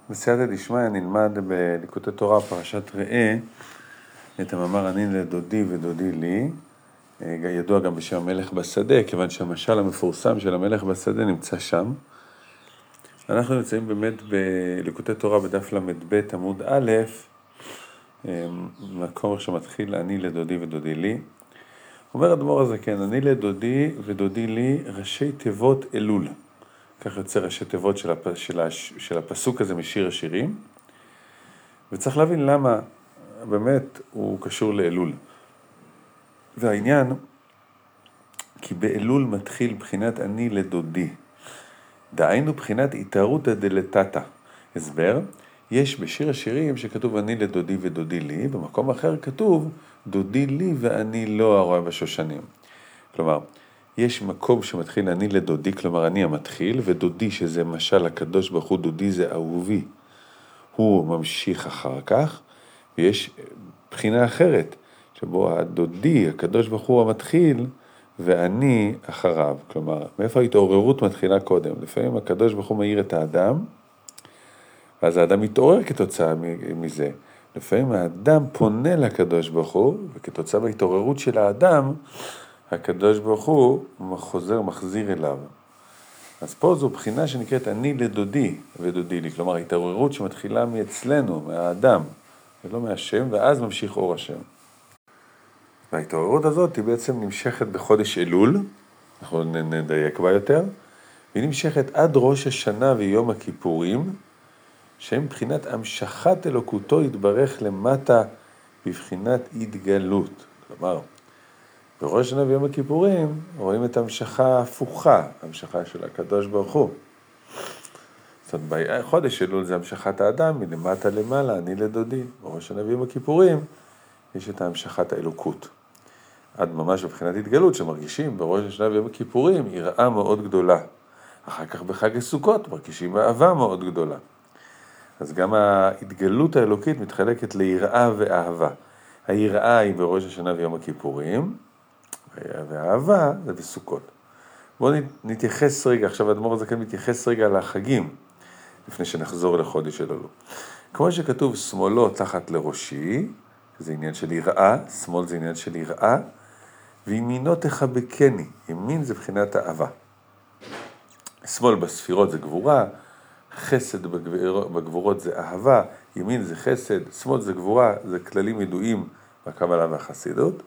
בסייעתא דשמיא נלמד בליקוטי תורה פרשת ראה את המאמר אני לדודי ודודי לי, ידוע גם בשם המלך בשדה, כיוון שהמשל המפורסם של המלך בשדה נמצא שם. אנחנו נמצאים באמת בליקוטי תורה בדף ל"ב עמוד א', מקום שמתחיל אני לדודי ודודי לי. אומר אדמו"ר הזקן, אני לדודי ודודי לי ראשי תיבות אלול. כך יוצא ראשי תיבות של הפסוק הזה משיר השירים. וצריך להבין למה באמת הוא קשור לאלול. והעניין, כי באלול מתחיל בחינת אני לדודי. דהיינו בחינת התארותא דלתתא. הסבר, יש בשיר השירים שכתוב אני לדודי ודודי לי, במקום אחר כתוב דודי לי ואני לא הרואה בשושנים. כלומר, יש מקום שמתחיל אני לדודי, כלומר אני המתחיל, ודודי שזה משל הקדוש ברוך הוא, דודי זה אהובי, הוא ממשיך אחר כך, ויש בחינה אחרת, שבו הדודי, הקדוש ברוך הוא המתחיל, ואני אחריו. כלומר, מאיפה ההתעוררות מתחילה קודם? לפעמים הקדוש ברוך הוא מאיר את האדם, ואז האדם מתעורר כתוצאה מזה. לפעמים האדם פונה לקדוש ברוך הוא, וכתוצאה מההתעוררות של האדם, הקדוש ברוך הוא מחזיר אליו. אז פה זו בחינה שנקראת אני לדודי ודודי לי. כלומר, ההתעוררות שמתחילה מאצלנו, מהאדם, ולא מהשם, ואז ממשיך אור השם. וההתעוררות הזאת היא בעצם נמשכת בחודש אלול, אנחנו נדייק בה יותר, והיא נמשכת עד ראש השנה ויום הכיפורים, שהם בחינת המשכת אלוקותו יתברך למטה בבחינת התגלות. כלומר, בראש השנה ויום הכיפורים רואים את המשכה הפוכה, המשכה של הקדוש ברוך הוא. זאת אומרת, חודש אלול זה המשכת האדם, מלמטה למעלה, אני לדודי. בראש השנה ויום הכיפורים יש את המשכת האלוקות. עד ממש בבחינת התגלות שמרגישים בראש השנה ויום הכיפורים יראה מאוד גדולה. אחר כך בחג הסוכות מרגישים אהבה מאוד גדולה. אז גם ההתגלות האלוקית מתחלקת ליראה ואהבה. היראה היא בראש השנה ויום הכיפורים, והאהבה זה בסוכות. בואו נתייחס רגע, עכשיו האדמו"ר הזקן מתייחס רגע לחגים, לפני שנחזור לחודש אלול. כמו שכתוב, שמאלו תחת לראשי, זה עניין של יראה, שמאל זה עניין של יראה, וימינו תחבקני, ימין זה בחינת האהבה. שמאל בספירות זה גבורה, חסד בגבורות זה אהבה, ימין זה חסד, שמאל זה גבורה, זה כללים ידועים בקבלה והחסידות.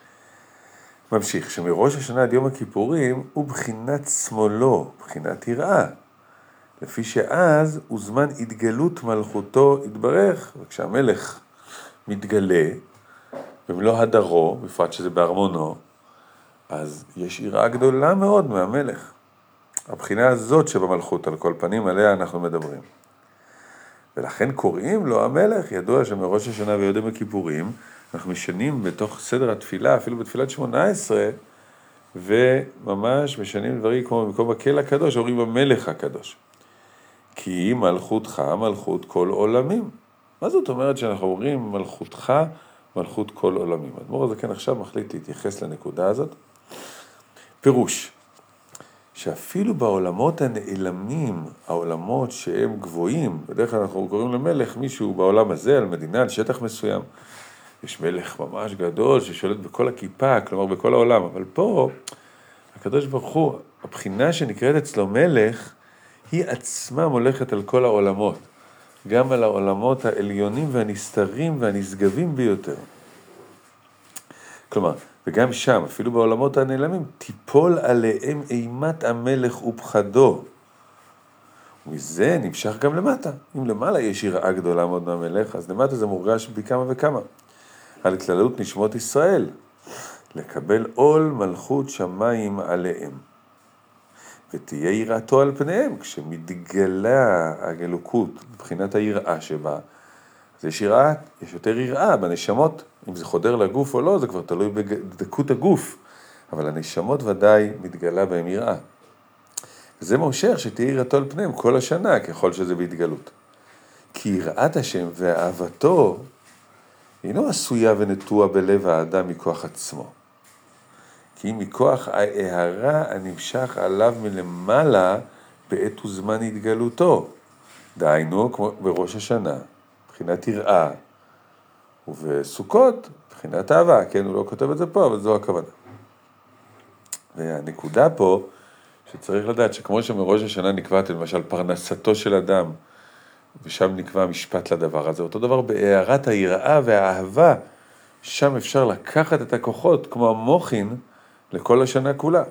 ממשיך, שמראש השנה עד יום הכיפורים הוא בחינת שמאלו, בחינת יראה. לפי שאז הוא זמן התגלות מלכותו יתברך, וכשהמלך מתגלה, במלוא הדרו, בפרט שזה בארמונו, אז יש יראה גדולה מאוד מהמלך. הבחינה הזאת שבמלכות, על כל פנים עליה אנחנו מדברים. ולכן קוראים לו המלך, ידוע שמראש השנה ויום הכיפורים, אנחנו משנים בתוך סדר התפילה, אפילו בתפילת 18, וממש משנים דברים כמו במקום הקהל הקדוש, אומרים המלך הקדוש. כי מלכותך מלכות כל עולמים. מה זאת אומרת שאנחנו אומרים מלכותך מלכות כל עולמים? האדמו"ר הזקן עכשיו מחליט להתייחס לנקודה הזאת. פירוש, שאפילו בעולמות הנעלמים, העולמות שהם גבוהים, בדרך כלל אנחנו קוראים למלך מישהו בעולם הזה, על מדינה, על שטח מסוים. יש מלך ממש גדול ששולט בכל הכיפה, כלומר בכל העולם, אבל פה הקדוש ברוך הוא, הבחינה שנקראת אצלו מלך, היא עצמה מולכת על כל העולמות, גם על העולמות העליונים והנסתרים והנשגבים ביותר. כלומר, וגם שם, אפילו בעולמות הנעלמים, תיפול עליהם אימת המלך ופחדו. ומזה נמשך גם למטה. אם למעלה יש יראה גדולה מאוד מהמלך, אז למטה זה מורגש בי כמה וכמה. על כללות נשמות ישראל, לקבל עול מלכות שמיים עליהם. ותהיה יראתו על פניהם, כשמתגלה האלוקות, מבחינת היראה שבה, אז יש יראה, יש יותר יראה בנשמות, אם זה חודר לגוף או לא, זה כבר תלוי בדקות הגוף, אבל הנשמות ודאי מתגלה בהם יראה. וזה מושך שתהיה יראתו על פניהם כל השנה, ככל שזה בהתגלות. כי יראת השם ואהבתו, אינו עשויה ונטועה בלב האדם מכוח עצמו. כי מכוח ההערה הנמשך עליו מלמעלה בעת וזמן התגלותו. דהיינו, כמו בראש השנה, מבחינת יראה, ובסוכות, מבחינת אהבה, כן, הוא לא כותב את זה פה, אבל זו הכוונה. והנקודה פה, שצריך לדעת שכמו שמראש השנה נקבעת, למשל, פרנסתו של אדם, ושם נקבע משפט לדבר הזה, אותו דבר בהערת היראה והאהבה, שם אפשר לקחת את הכוחות, כמו המוחין, לכל השנה כולה.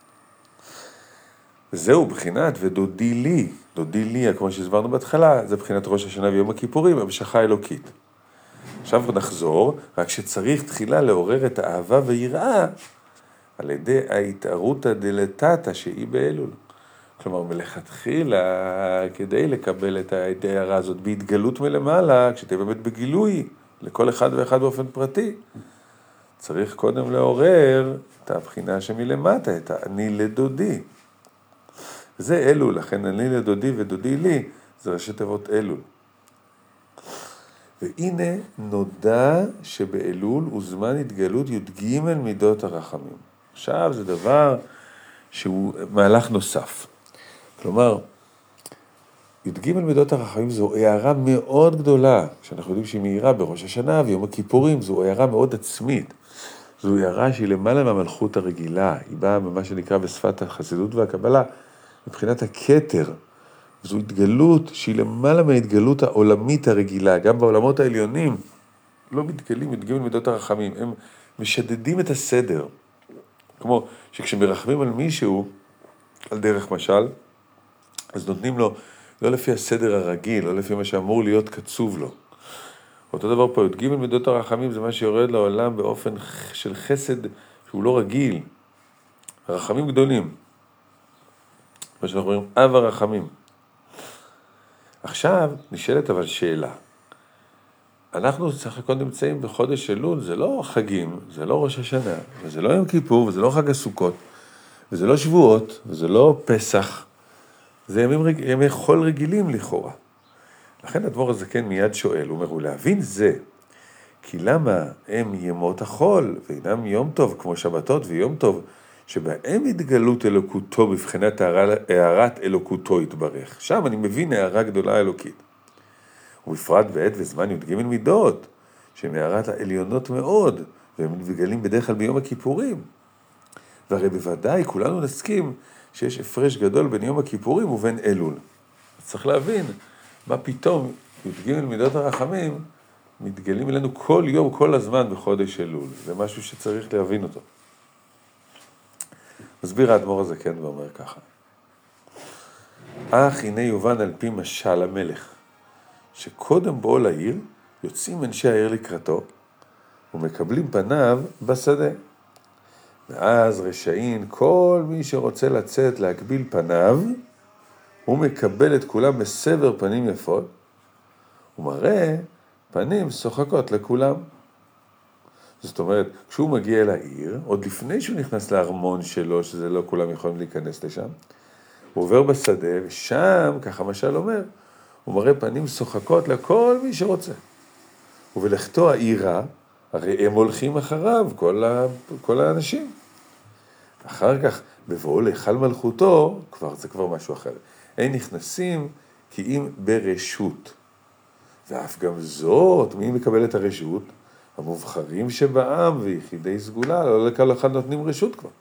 זהו בחינת ודודי לי, דודי לי, כמו שהסברנו בהתחלה, זה בחינת ראש השנה ויום הכיפורים, המשכה אלוקית. עכשיו נחזור, רק שצריך תחילה לעורר את האהבה ויראה, על ידי ההתערותא דלתתא שהיא באלול. כלומר, מלכתחילה, כדי לקבל את ההערה הזאת בהתגלות מלמעלה, כשתהיה באמת בגילוי לכל אחד ואחד באופן פרטי, צריך קודם לעורר את הבחינה שמלמטה, את אני לדודי. זה אלול, לכן אני לדודי ודודי לי, זה ראשי תיבות אלול. והנה נודע שבאלול הוא זמן התגלות י"ג מידות הרחמים. עכשיו זה דבר שהוא מהלך נוסף. כלומר, י"ג מידות הרחמים זו הערה מאוד גדולה, שאנחנו יודעים שהיא מהירה בראש השנה ויום הכיפורים, זו הערה מאוד עצמית. זו הערה שהיא למעלה מהמלכות הרגילה, היא באה במה שנקרא בשפת החסידות והקבלה, מבחינת הכתר. זו התגלות שהיא למעלה מההתגלות העולמית הרגילה, גם בעולמות העליונים לא מתגלים י"ג מידות הרחמים, הם משדדים את הסדר. כמו שכשמרחמים על מישהו, על דרך משל, אז נותנים לו לא לפי הסדר הרגיל, לא לפי מה שאמור להיות קצוב לו. אותו דבר פה, י"ג מידות הרחמים זה מה שיורד לעולם באופן של חסד שהוא לא רגיל. הרחמים גדולים. מה שאנחנו אומרים, אב הרחמים. עכשיו נשאלת אבל שאלה. אנחנו סך הכל נמצאים בחודש אלול, זה לא חגים, זה לא ראש השנה, וזה לא יום כיפור, וזה לא חג הסוכות, וזה לא שבועות, וזה לא פסח. זה ימי חול רגילים לכאורה. לכן הדבור הזה כן מיד שואל, הוא אומר, להבין זה, כי למה הם ימות החול, ואינם יום טוב כמו שבתות ויום טוב, שבהם התגלות אלוקותו בבחינת הערת אלוקותו יתברך. שם אני מבין הערה גדולה אלוקית. ובפרט בעת וזמן י"ג מידות, שהן הערת העליונות מאוד, והם מתגלים בדרך כלל ביום הכיפורים. והרי בוודאי כולנו נסכים שיש הפרש גדול בין יום הכיפורים ובין אלול. אז צריך להבין מה פתאום י"ג מידות הרחמים מתגלים אלינו כל יום, כל הזמן בחודש אלול. זה משהו שצריך להבין אותו. מסביר האדמו"ר הזה כן ואומר ככה. אך הנה יובן על פי משל המלך, שקודם בואו לעיר, יוצאים אנשי העיר לקראתו, ומקבלים פניו בשדה. ואז רשעים, כל מי שרוצה לצאת להקביל פניו, הוא מקבל את כולם בסבר פנים יפות, ומראה פנים שוחקות לכולם. זאת אומרת, כשהוא מגיע אל העיר, עוד לפני שהוא נכנס לארמון שלו, שזה לא כולם יכולים להיכנס לשם, הוא עובר בשדה, ושם, ככה משל אומר, הוא מראה פנים שוחקות לכל מי שרוצה. ובלכתו העירה, הרי הם הולכים אחריו, כל האנשים. אחר כך, בבואו להיכל מלכותו, זה כבר משהו אחר. הם נכנסים כי אם ברשות. ואף גם זאת, מי מקבל את הרשות? המובחרים שבעם ויחידי סגולה, לא לכל אחד נותנים רשות כבר.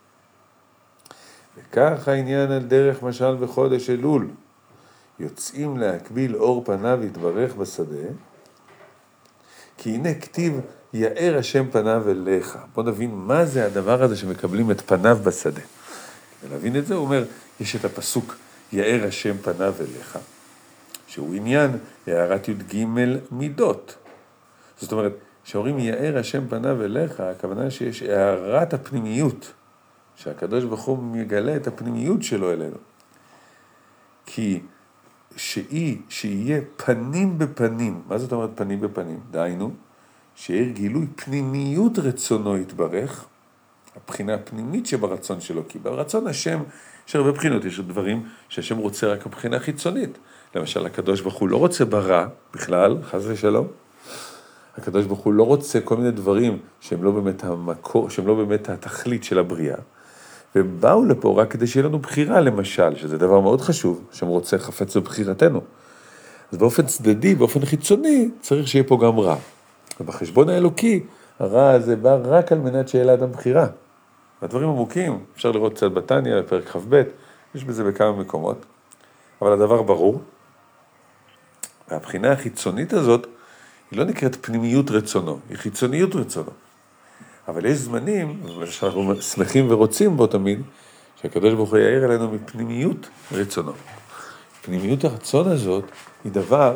וכך העניין על דרך משל בחודש אלול. יוצאים להקביל אור פניו יתברך בשדה, כי הנה כתיב יאר השם פניו אליך. בוא נבין מה זה הדבר הזה שמקבלים את פניו בשדה. ולהבין את זה הוא אומר, יש את הפסוק יאר השם פניו אליך, שהוא עניין הערת י"ג מידות. זאת אומרת, כשאומרים יאר השם פניו אליך, הכוונה שיש הערת הפנימיות, שהקדוש ברוך הוא מגלה את הפנימיות שלו אלינו. כי שיהיה פנים בפנים. מה זאת אומרת פנים בפנים? דהיינו, שיהיה גילוי פנימיות רצונו יתברך, הבחינה הפנימית שברצון שלו, כי ברצון השם, יש הרבה בחינות, יש דברים שהשם רוצה רק הבחינה חיצונית. למשל, הקדוש ברוך הוא לא רוצה ברע בכלל, חס ושלום. הקדוש ברוך הוא לא רוצה כל מיני דברים שהם לא באמת המקור, שהם לא באמת התכלית של הבריאה. והם באו לפה רק כדי שיהיה לנו בחירה, למשל, שזה דבר מאוד חשוב, השם רוצה חפץ בבחירתנו. אז באופן צדדי, באופן חיצוני, צריך שיהיה פה גם רע. ובחשבון האלוקי, הרע הזה בא רק על מנת שיהיה לאדם בחירה. הדברים עמוקים, אפשר לראות קצת בתניא, בפרק כ"ב, יש בזה בכמה מקומות, אבל הדבר ברור. והבחינה החיצונית הזאת, היא לא נקראת פנימיות רצונו, היא חיצוניות רצונו. אבל יש זמנים, שאנחנו שמחים ורוצים בו תמיד, שהקדוש ברוך הוא יאיר עלינו מפנימיות רצונו. פנימיות הרצון הזאת היא דבר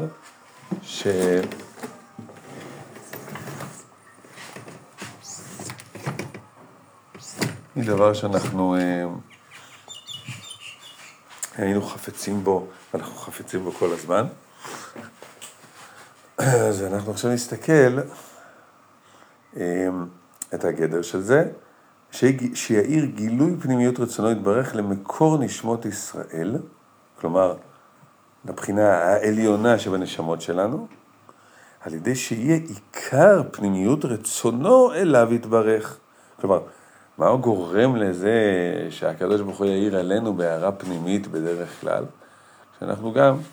היא דבר שאנחנו היינו חפצים בו, ואנחנו חפצים בו כל הזמן. אז אנחנו עכשיו נסתכל את הגדר של זה, שיעיר גילוי פנימיות רצונו יתברך למקור נשמות ישראל, כלומר, לבחינה העליונה שבנשמות שלנו, על ידי שיהיה עיקר פנימיות רצונו אליו יתברך. כלומר, מה הוא גורם לזה שהקדוש ברוך הוא יאיר עלינו בהערה פנימית בדרך כלל? שאנחנו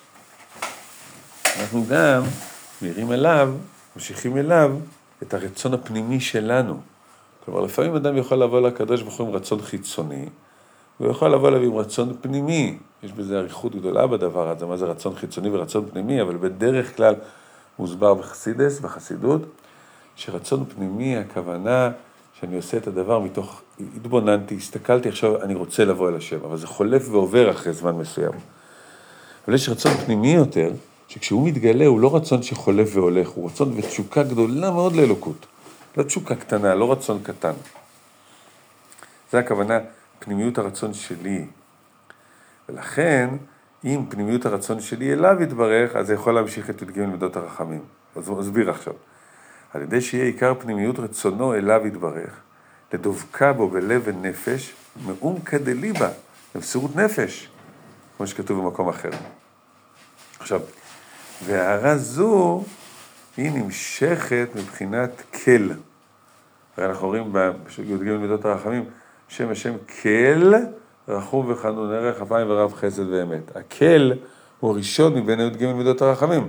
גם מאירים אליו, ממשיכים אליו את הרצון הפנימי שלנו. כלומר, לפעמים אדם יכול לבוא לקדוש ברוך הוא עם רצון חיצוני, והוא יכול לבוא אליו עם רצון פנימי. יש בזה עריכות גדולה בדבר הזה, מה זה רצון חיצוני ורצון פנימי, אבל בדרך כלל מוסבר בחסידות, שרצון פנימי, הכוונה שאני עושה את הדבר מתוך, התבוננתי, הסתכלתי, עכשיו אני רוצה לבוא אל השם, אבל זה חולף ועובר אחרי זמן מסוים. אבל יש רצון פנימי יותר, שכשהוא מתגלה הוא לא רצון שחולף והולך, הוא רצון ותשוקה גדולה מאוד לאלוקות. לא תשוקה קטנה, לא רצון קטן. זה הכוונה, פנימיות הרצון שלי. ולכן, אם פנימיות הרצון שלי אליו יתברך, אז זה יכול להמשיך את י"ג מידות הרחמים. אז הוא מסביר עכשיו. על ידי שיהיה עיקר פנימיות רצונו אליו יתברך, לדבקה בו בלב ונפש, מאום כדליבה, למסירות נפש, כמו שכתוב במקום אחר. עכשיו, והערה זו היא נמשכת מבחינת כל. הרי אנחנו רואים בי"ג מידות הרחמים, שם השם כל, רחום וחנון ערך, אפיים ורב חסד ואמת. הקל הוא הראשון מבין י"ג מידות הרחמים.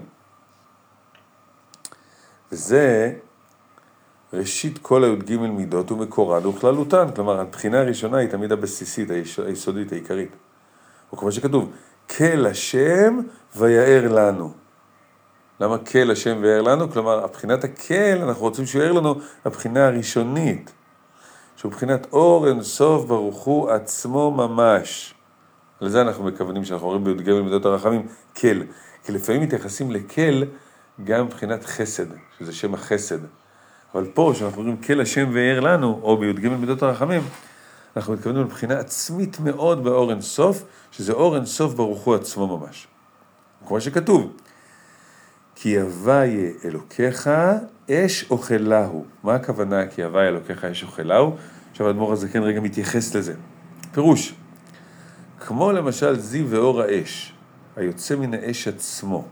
וזה ראשית כל הי"ג מידות ומקורן וכללותן. כלומר, הבחינה הראשונה היא תמיד הבסיסית, היסודית, העיקרית. או כמו שכתוב, כל השם ויער לנו. למה כל השם ויער לנו? כלומר, הבחינת הקל, אנחנו רוצים שהוא יער לנו הבחינה הראשונית. שהוא בחינת אור אין סוף ברוך הוא עצמו ממש. לזה אנחנו מכוונים שאנחנו רואים בי"ג מידות הרחמים, כל. כי לפעמים מתייחסים לקל גם מבחינת חסד, שזה שם החסד. אבל פה, שאנחנו רואים כל השם ויער לנו, או בי"ג מידות הרחמים, אנחנו מתכוונים לבחינה עצמית מאוד באור אין סוף, שזה אור אין סוף ברוך הוא עצמו ממש. כמו שכתוב, כי הוויה אלוקיך אש אוכלהו. מה הכוונה כי הוויה אלוקיך אש אוכלהו? עכשיו האדמו"ר הזקן רגע מתייחס לזה. פירוש, כמו למשל זיו ואור האש, היוצא מן האש עצמו,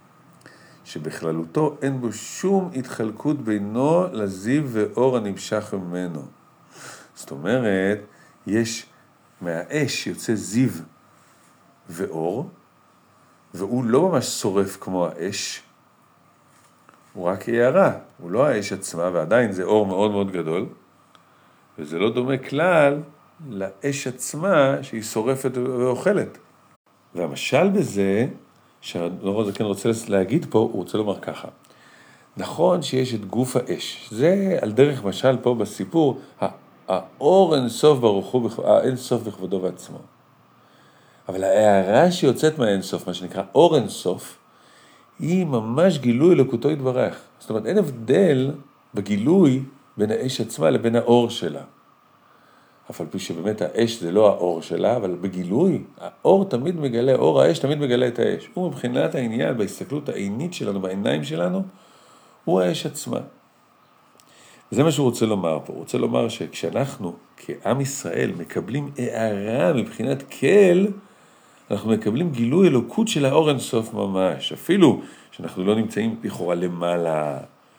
שבכללותו אין בו שום התחלקות בינו לזיו ואור הנמשך ממנו. זאת אומרת, יש מהאש יוצא זיו ואור, והוא לא ממש שורף כמו האש, הוא רק הערה, הוא לא האש עצמה, ועדיין זה אור מאוד מאוד גדול, וזה לא דומה כלל לאש עצמה שהיא שורפת ואוכלת. והמשל בזה, שהאדמו"ר הזקן רוצה להגיד פה, הוא רוצה לומר ככה. נכון שיש את גוף האש, זה על דרך משל פה בסיפור, האור אין סוף ברוך הוא, האין סוף בכבודו בעצמו. אבל ההערה שיוצאת מהאין סוף, מה שנקרא אור אין סוף, היא ממש גילוי אלוקותו יתברך. זאת אומרת, אין הבדל בגילוי בין האש עצמה לבין האור שלה. אף על פי שבאמת האש זה לא האור שלה, אבל בגילוי, האור תמיד מגלה, אור האש תמיד מגלה את האש. ומבחינת העניין, בהסתכלות העינית שלנו, בעיניים שלנו, הוא האש עצמה. וזה מה שהוא רוצה לומר פה. הוא רוצה לומר שכשאנחנו, כעם ישראל, מקבלים הערה מבחינת כל, אנחנו מקבלים גילוי אלוקות של האור אין סוף ממש. אפילו שאנחנו לא נמצאים לכאורה למעלה,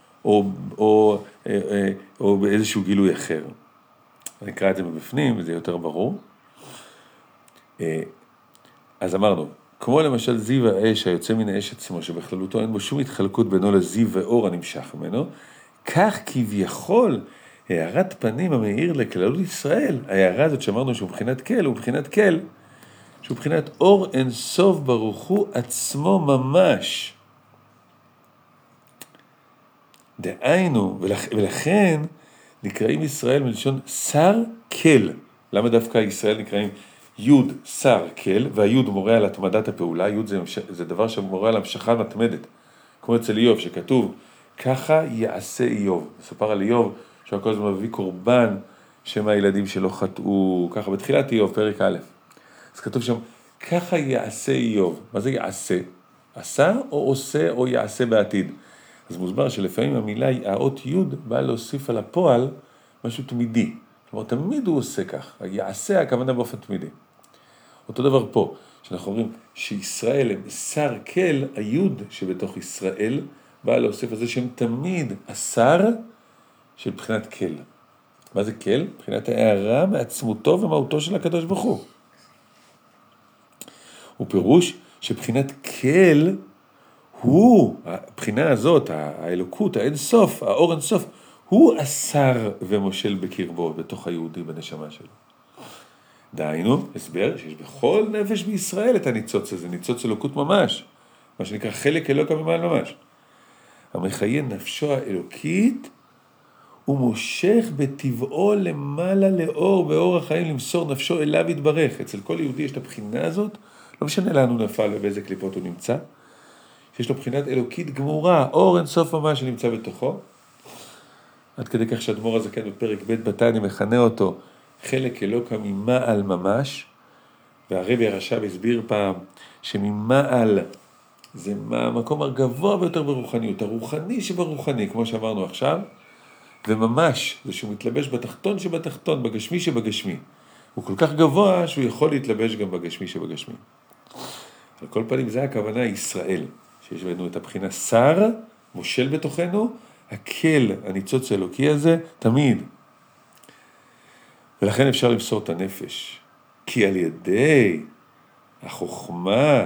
או באיזשהו גילוי אחר. אני אקרא את זה מבפנים, וזה יותר ברור. אז אמרנו, כמו למשל זיו האש היוצא מן האש עצמו, שבכללותו אין בו שום התחלקות בינו לזיו ואור הנמשך ממנו, כך כביכול הערת פנים המאיר לכללות ישראל, ההערה הזאת שאמרנו שהוא מבחינת כל, הוא מבחינת כל, שהוא מבחינת אור אין סוף ברוך הוא עצמו ממש. דהיינו, ולכן נקראים ישראל מלשון שר כל. למה דווקא ישראל נקראים יוד שר כל, והיוד מורה על התמדת הפעולה, יוד זה דבר שמורה על המשכה מתמדת, כמו אצל איוב שכתוב, ככה יעשה איוב. מספר על איוב שהוא כל הזמן מביא קורבן שמה הילדים שלו חטאו, ככה בתחילת איוב, פרק א'. אז כתוב שם, ככה יעשה איוב. מה זה יעשה? עשה או עושה או יעשה בעתיד? אז מוסבר שלפעמים המילה, האות יוד, באה להוסיף על הפועל משהו תמידי. כלומר, תמיד הוא עושה כך. יעשה הכוונה באופן תמידי. אותו דבר פה, שאנחנו אומרים שישראל הם שר כל, היוד שבתוך ישראל, באה להוסיף על זה שהם תמיד השר של בחינת כל. מה זה כל? בחינת הערה מעצמותו ומהותו של הקדוש ברוך הוא. הוא פירוש שבחינת כל הוא, הבחינה הזאת, האלוקות, האין סוף, האור אין סוף, הוא השר ומושל בקרבו, בתוך היהודי בנשמה שלו. דהיינו, הסבר שיש בכל נפש בישראל את הניצוץ הזה, ניצוץ אלוקות ממש, מה שנקרא חלק אלוקה ממעל ממש. המחיה נפשו האלוקית, הוא מושך בטבעו למעלה לאור, באור החיים למסור נפשו אליו יתברך. אצל כל יהודי יש את הבחינה הזאת, לא משנה לאן הוא נפל ובאיזה קליפות הוא נמצא, שיש לו בחינת אלוקית גמורה, אור אין סוף ממש שנמצא בתוכו, עד כדי כך שהאדמו"ר הזקן בפרק ב' בתניא מכנה אותו חלק אלוקה ממעל ממש, והרבי הרש"ב הסביר פעם שממעל זה המקום הגבוה ביותר ברוחניות, הרוחני שברוחני, כמו שאמרנו עכשיו, וממש זה שהוא מתלבש בתחתון שבתחתון, בגשמי שבגשמי. הוא כל כך גבוה שהוא יכול להתלבש גם בגשמי שבגשמי. על כל פנים זה הכוונה ישראל, שיש בנו את הבחינה שר, מושל בתוכנו, הקל, הניצוץ האלוקי הזה, תמיד. ולכן אפשר למסור את הנפש. כי על ידי החוכמה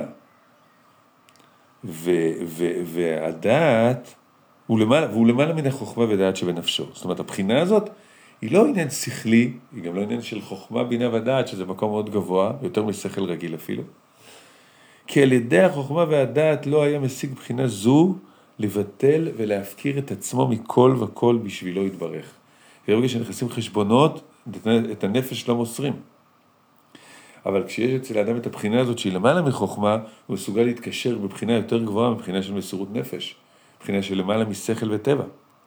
והדעת, והוא למעלה מן החוכמה ודעת שבנפשו. זאת אומרת, הבחינה הזאת היא לא עניין שכלי, היא גם לא עניין של חוכמה, בינה ודעת, שזה מקום מאוד גבוה, יותר משכל רגיל אפילו. כי על ידי החוכמה והדעת לא היה משיג בחינה זו לבטל ולהפקיר את עצמו מכל וכל בשבילו יתברך. ברגע שנכנסים חשבונות, את הנפש לא מוסרים. אבל כשיש אצל האדם את הבחינה הזאת שהיא למעלה מחוכמה, הוא מסוגל להתקשר בבחינה יותר גבוהה, מבחינה של מסירות נפש, בבחינה של למעלה משכל וטבע.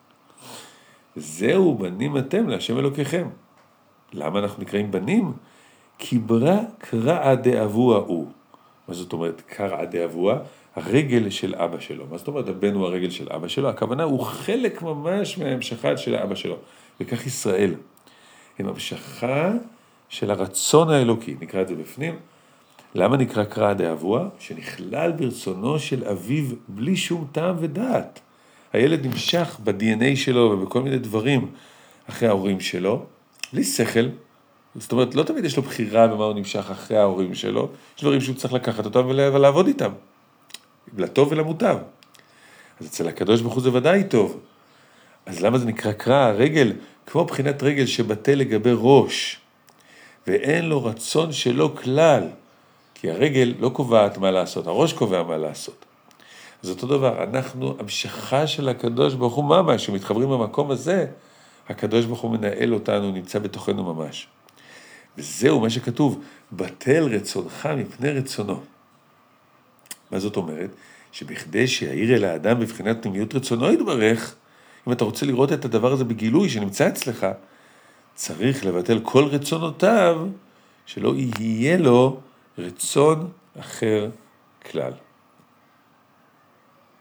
זהו בנים אתם להשם אלוקיכם. למה אנחנו נקראים בנים? כי ברא קרא דאבוה הוא. מה זאת אומרת קרא דאבוה? הרגל של אבא שלו. מה זאת אומרת הבן הוא הרגל של אבא שלו? הכוונה הוא חלק ממש מההמשכה של האבא שלו. וכך ישראל. הם המשכה של הרצון האלוקי. נקרא את זה בפנים. למה נקרא קרא דאבוה? שנכלל ברצונו של אביו בלי שום טעם ודעת. הילד נמשך ב-DNA שלו ובכל מיני דברים אחרי ההורים שלו, בלי שכל. זאת אומרת, לא תמיד יש לו בחירה במה הוא נמשך אחרי ההורים שלו, יש דברים שהוא צריך לקחת אותם ולעבוד איתם, לטוב ולמוטב. אז אצל הקדוש ברוך הוא זה ודאי טוב. אז למה זה נקרא קרא? הרגל, כמו בחינת רגל שבטל לגבי ראש, ואין לו רצון שלו כלל, כי הרגל לא קובעת מה לעשות, הראש קובע מה לעשות. אז אותו דבר, אנחנו, המשכה של הקדוש ברוך הוא ממש, שמתחברים במקום הזה, הקדוש ברוך הוא מנהל אותנו, נמצא בתוכנו ממש. וזהו מה שכתוב, בטל רצונך מפני רצונו. מה זאת אומרת? שבכדי שיעיר אל האדם בבחינת פנימיות רצונו יתברך, אם אתה רוצה לראות את הדבר הזה בגילוי שנמצא אצלך, צריך לבטל כל רצונותיו, שלא יהיה לו רצון אחר כלל.